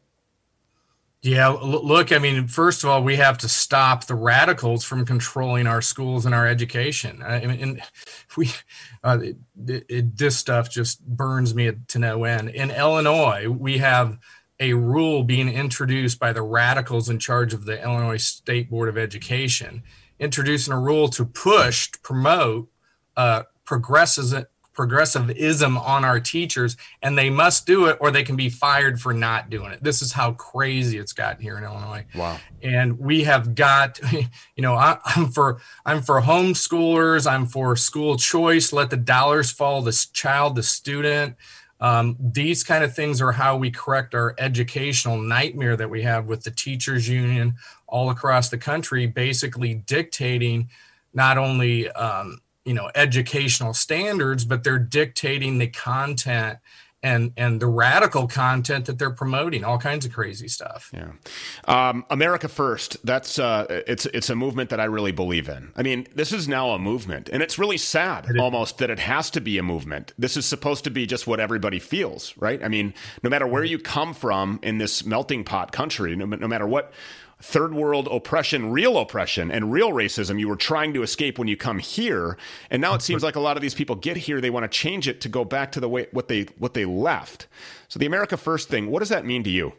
Yeah, look, I mean, first of all, we have to stop the radicals from controlling our schools and our education. I mean, and we, uh, it, it, this stuff just burns me to no end. In Illinois, we have a rule being introduced by the radicals in charge of the Illinois State Board of Education, introducing a rule to push, to promote uh, progressivism, progressivism on our teachers, and they must do it or they can be fired for not doing it. This is how crazy it's gotten here in Illinois. Wow. And we have got, you know, I, I'm for, I'm for homeschoolers. I'm for school choice. Let the dollars follow the child, the student. Um, these kind of things are how we correct our educational nightmare that we have with the teachers union all across the country, basically dictating not only, um, you know, educational standards, but they're dictating the content and and the radical content that they're promoting, all kinds of crazy stuff. Yeah, um, America First. That's uh, it's it's a movement that I really believe in. I mean, this is now a movement, and it's really sad it almost that it has to be a movement. This is supposed to be just what everybody feels, right? I mean, no matter where you come from in this melting pot country, no, no matter what third world oppression, real oppression, and real racism you were trying to escape when you come here. And now it seems like a lot of these people get here, they want to change it to go back to the way what they what they left. So the America First thing, what does that mean to you?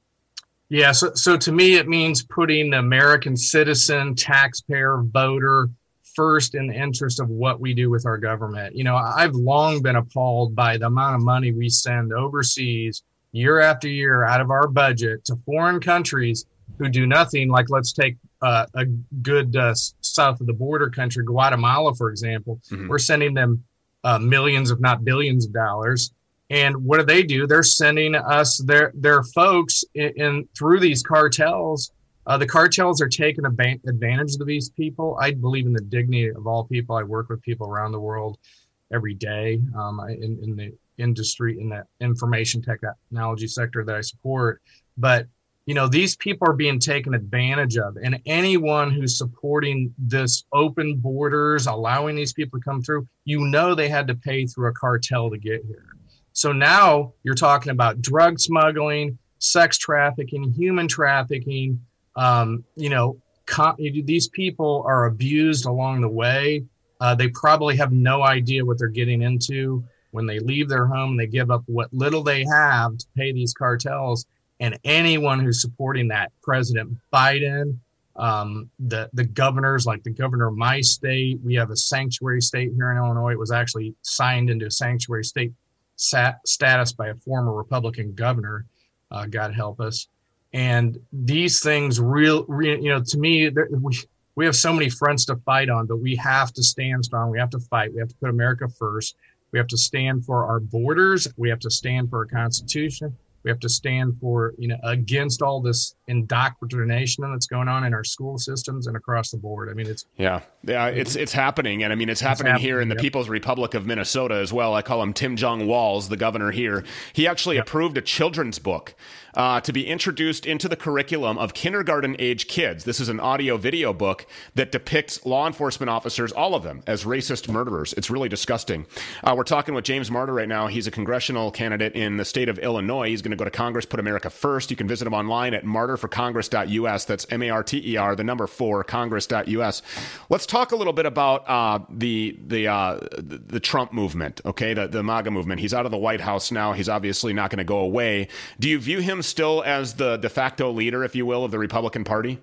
Yeah, so, so to me, it means putting the American citizen, taxpayer, voter first in the interest of what we do with our government. You know, I've long been appalled by the amount of money we send overseas year after year out of our budget to foreign countries who do nothing. Like, let's take uh, a good uh, south of the border country, Guatemala, for example. Mm-hmm. We're sending them uh, millions, if not billions of dollars. And what do they do? They're sending us their their folks in, in through these cartels. Uh, the cartels are taking advantage of these people. I believe in the dignity of all people. I work with people around the world every day um, in, in the industry, in the information technology sector that I support. But you know, these people are being taken advantage of, and anyone who's supporting this open borders, allowing these people to come through, you know, they had to pay through a cartel to get here. So now you're talking about drug smuggling, sex trafficking, human trafficking. Um, you know, com- these people are abused along the way. Uh, they probably have no idea what they're getting into when they leave their home and they give up what little they have to pay these cartels. And anyone who's supporting that, President Biden, um, the, the governors, like the governor of my state, we have a sanctuary state here in Illinois. It was actually signed into a sanctuary state sat, status by a former Republican governor, uh, God help us. And these things real, real you know, to me, we, we have so many fronts to fight on, but we have to stand strong. We have to fight. We have to put America first. We have to stand for our borders. We have to stand for our Constitution. We have to stand for, you know, against all this indoctrination that's going on in our school systems and across the board. I mean, it's yeah, yeah, it's it's happening, and I mean, it's, it's happening, happening here in the yep. People's Republic of Minnesota as well. I call him Tim Jong Walz, the governor here. He actually yep. approved a children's book uh, to be introduced into the curriculum of kindergarten-age kids. This is an audio-video book that depicts law enforcement officers, all of them, as racist murderers. It's really disgusting. Uh, we're talking with James Marter right now. He's a congressional candidate in the state of Illinois. He's going to go to Congress, put America first. You can visit him online at marter for congress dot u s. That's M A R T E R, the number four, congress dot u s. Let's talk a little bit about uh, the the uh, the Trump movement, okay, the, the MAGA movement. He's out of the White House now. He's obviously not going to go away. Do you view him still as the de facto leader, if you will, of the Republican Party?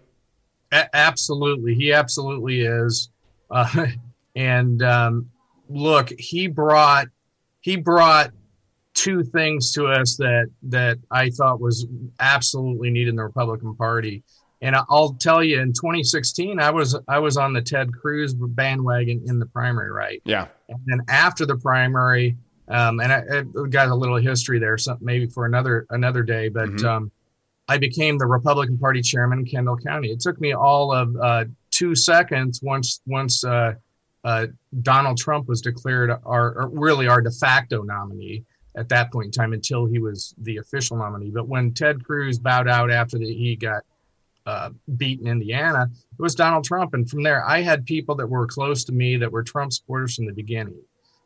A- absolutely. He absolutely is. Uh, and um, look, he brought he brought two things to us that that I thought was absolutely needed in the Republican Party. And I'll tell you, in twenty sixteen, I was I was on the Ted Cruz bandwagon in the primary, right? Yeah. And then after the primary, um, and I, I got a little history there, so maybe for another another day, but mm-hmm. um, I became the Republican Party chairman in Kendall County. It took me all of uh, two seconds once once uh, uh, Donald Trump was declared our or really our de facto nominee at that point in time, until he was the official nominee. But when Ted Cruz bowed out after the, he got uh, beaten in Indiana, it was Donald Trump. And from there, I had people that were close to me that were Trump supporters from the beginning.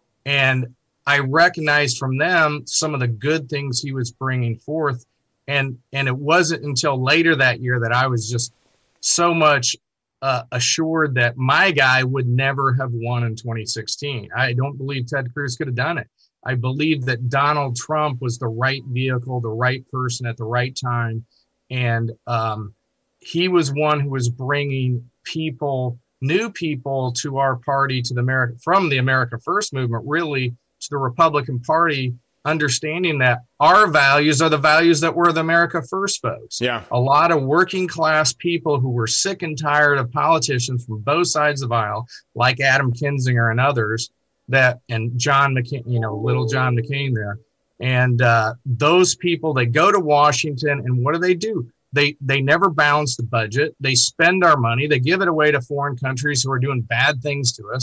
And I recognized from them some of the good things he was bringing forth. And, and it wasn't until later that year that I was just so much uh, assured that my guy would never have won in twenty sixteen. I don't believe Ted Cruz could have done it. I believe that Donald Trump was the right vehicle, the right person at the right time. And um, he was one who was bringing people, new people to our party, to the America, from the America First movement, really to the Republican Party, understanding that our values are the values that were the America First folks. Yeah. A lot of working class people who were sick and tired of politicians from both sides of the aisle, like Adam Kinzinger and others, that and John McCain, you know, little John McCain there. And uh, those people, they go to Washington, and what do they do? They they never balance the budget. They spend our money. They give it away to foreign countries who are doing bad things to us.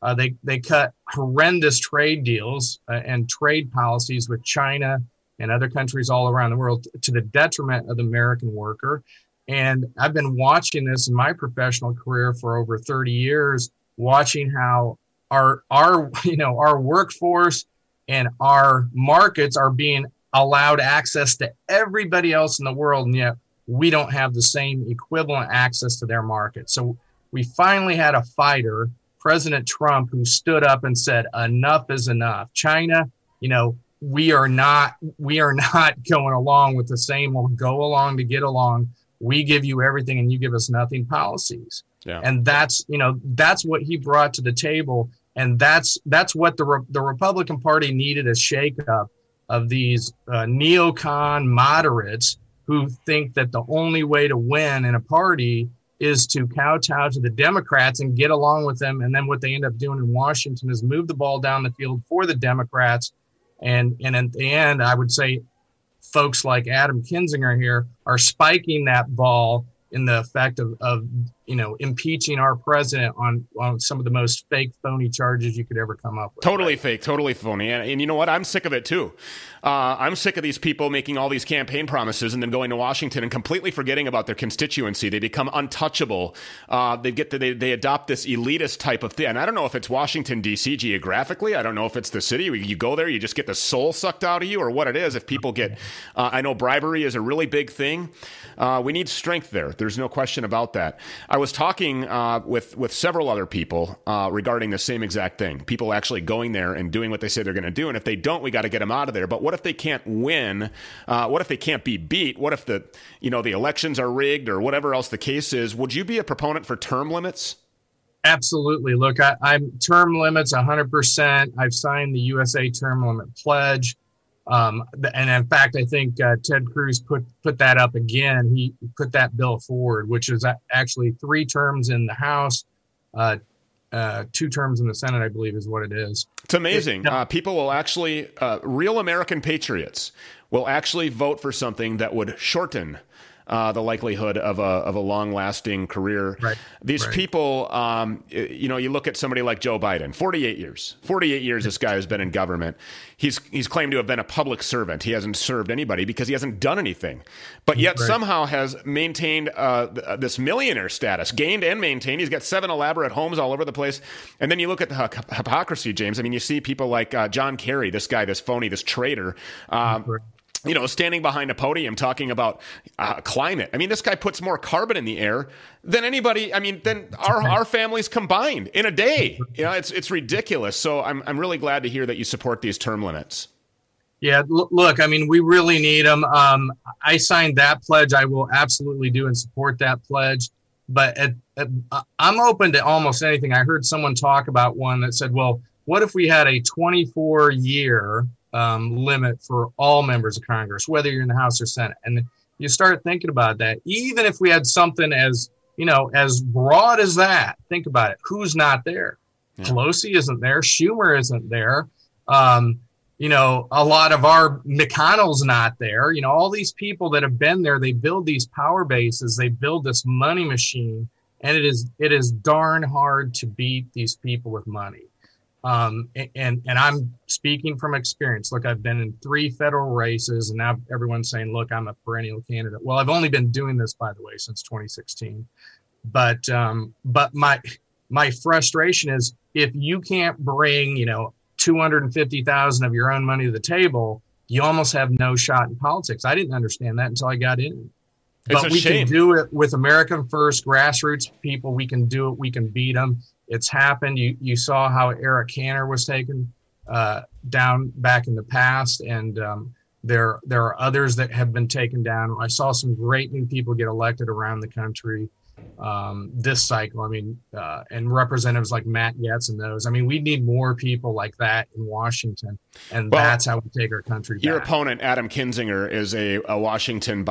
Uh, they they cut horrendous trade deals uh, and trade policies with China and other countries all around the world to the detriment of the American worker. And I've been watching this in my professional career for over thirty years, watching how our our you know our workforce and our markets are being allowed access to everybody else in the world, and yet we don't have the same equivalent access to their market. So we finally had a fighter, President Trump, who stood up and said, enough is enough. China, you know, we are not, we are not going along with the same, we'll go along to get along. We give you everything and you give us nothing policies. Yeah. And that's, you know, that's what he brought to the table. And that's, that's what the, Re- the Republican Party needed, a shakeup of these uh, neocon moderates who think that the only way to win in a party is to kowtow to the Democrats and get along with them. And then what they end up doing in Washington is move the ball down the field for the Democrats. And, and at the end, I would say folks like Adam Kinzinger here are spiking that ball in the effect of, of you know, impeaching our president on, on some of the most fake, phony charges you could ever come up with. Totally fake, totally phony. And, and you know what? I'm sick of it too. Uh, I'm sick of these people making all these campaign promises and then going to Washington and completely forgetting about their constituency. They become untouchable. Uh, they get to, they, they adopt this elitist type of thing. And I don't know if it's Washington, D C geographically. I don't know if it's the city. You go there, you just get the soul sucked out of you, or what it is. If people get, uh, I know bribery is a really big thing. Uh, we need strength there. There's no question about that. I was talking uh, with, with several other people uh, regarding the same exact thing. People actually going there and doing what they say they're going to do. And if they don't, we got to get them out of there. But what if they can't win? Uh, what if they can't be beat? What if the, you know, the elections are rigged or whatever else the case is? Would you be a proponent for term limits? Absolutely. Look, I, I'm term limits one hundred percent. I've signed the U S A term limit pledge. Um, and in fact, I think uh, Ted Cruz put, put that up again. He put that bill forward, which is actually three terms in the House, uh, uh, two terms in the Senate, I believe is what it is. It's amazing. Uh, people will actually, uh, real American patriots will actually vote for something that would shorten Uh, the likelihood of a of a long lasting career. Right. These right. people, um, you know, you look at somebody like Joe Biden, forty-eight years, forty-eight years this guy has been in government. He's he's claimed to have been a public servant. He hasn't served anybody because he hasn't done anything, but yet right. somehow has maintained uh, this millionaire status, gained and maintained. He's got seven elaborate homes all over the place. And then you look at the h- hypocrisy, James. I mean, you see people like uh, John Kerry, this guy, this phony, this traitor. Um, right. You know, standing behind a podium talking about uh, climate. I mean, this guy puts more carbon in the air than anybody. I mean, than our our families combined in a day. You know, it's it's ridiculous. So I'm I'm really glad to hear that you support these term limits. Yeah, l- look, I mean, we really need them. Um, I signed that pledge. I will absolutely do and support that pledge. But at, at, I'm open to almost anything. I heard someone talk about one that said, well, what if we had a twenty-four year Um, limit for all members of Congress, whether you're in the House or Senate? And you start thinking about that. Even if we had something as, you know, as broad as that, think about it. Who's not there? Yeah. Pelosi isn't there. Schumer isn't there. Um, you know, a lot of our McConnell's not there. You know, all these people that have been there, they build these power bases, they build this money machine, and it is it is darn hard to beat these people with money. Um, and, and I'm speaking from experience. Look, I've been in three federal races, and now everyone's saying, look, I'm a perennial candidate. Well, I've only been doing this, by the way, since twenty sixteen. But, um, but my, my frustration is if you can't bring, you know, two hundred fifty thousand of your own money to the table, you almost have no shot in politics. I didn't understand that until I got in. It's but a we shame. can do it with American First grassroots people. We can do it. We can beat them. It's happened. You you saw how Eric Cantor was taken uh, down back in the past, and um, there there are others that have been taken down. I saw some great new people get elected around the country um, this cycle. I mean, uh, and representatives like Matt Gaetz and those. I mean, we need more people like that in Washington, and well, that's how we take our country back. Your opponent, Adam Kinzinger, is a, a Washington Bauer.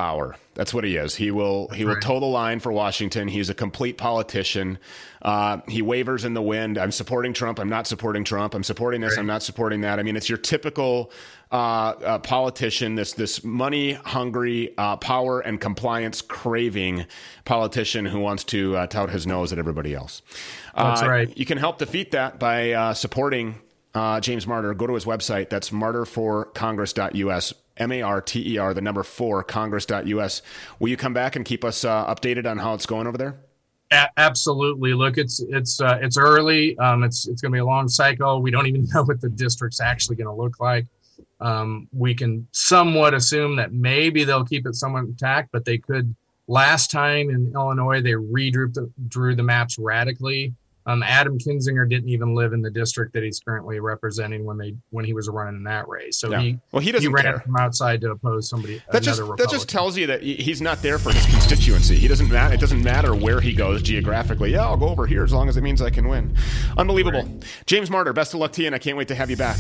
That's what he is. He will he will toe the line for Washington. He's a complete politician. Uh, he wavers in the wind. I'm supporting Trump. I'm not supporting Trump. I'm supporting this. Right. I'm not supporting that. I mean, it's your typical uh, uh, politician, this this money-hungry, uh, power and compliance-craving politician who wants to uh, tout his nose at everybody else. That's uh, right. You can help defeat that by uh, supporting uh, James Marter. Go to his website. That's marter for congress dot U S. M A R T E R, the number four, congress dot U S. Will you come back and keep us uh, updated on how it's going over there? A- absolutely. Look, it's it's uh, it's early. Um, it's it's going to be a long cycle. We don't even know what the district's actually going to look like. Um, we can somewhat assume that maybe they'll keep it somewhat intact, but they could. Last time in Illinois, they redrew the, drew the maps radically. Um, Adam Kinzinger didn't even live in the district that he's currently representing when they when he was running in that race. So yeah. he well he doesn't he ran care. from outside to oppose somebody. That just that just tells you that he's not there for his constituency. He doesn't matter. It doesn't matter where he goes geographically. Yeah, I'll go over here as long as it means I can win. Unbelievable. Right. James Marter, best of luck to you, and I can't wait to have you back.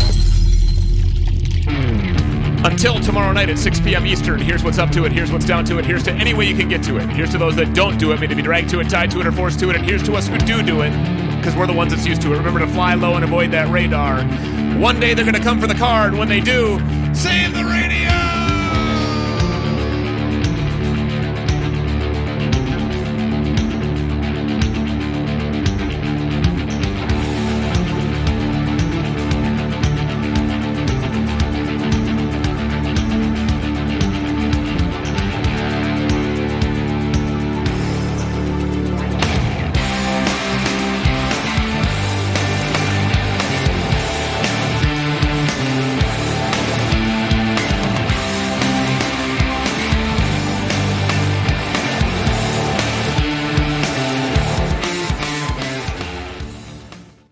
Until tomorrow night at six p.m. Eastern, here's what's up to it, here's what's down to it, here's to any way you can get to it. Here's to those that don't do it, maybe be dragged to it, tied to it, or forced to it, and here's to us who do do it, because we're the ones that's used to it. Remember to fly low and avoid that radar. One day they're going to come for the card. When they do, save the radio!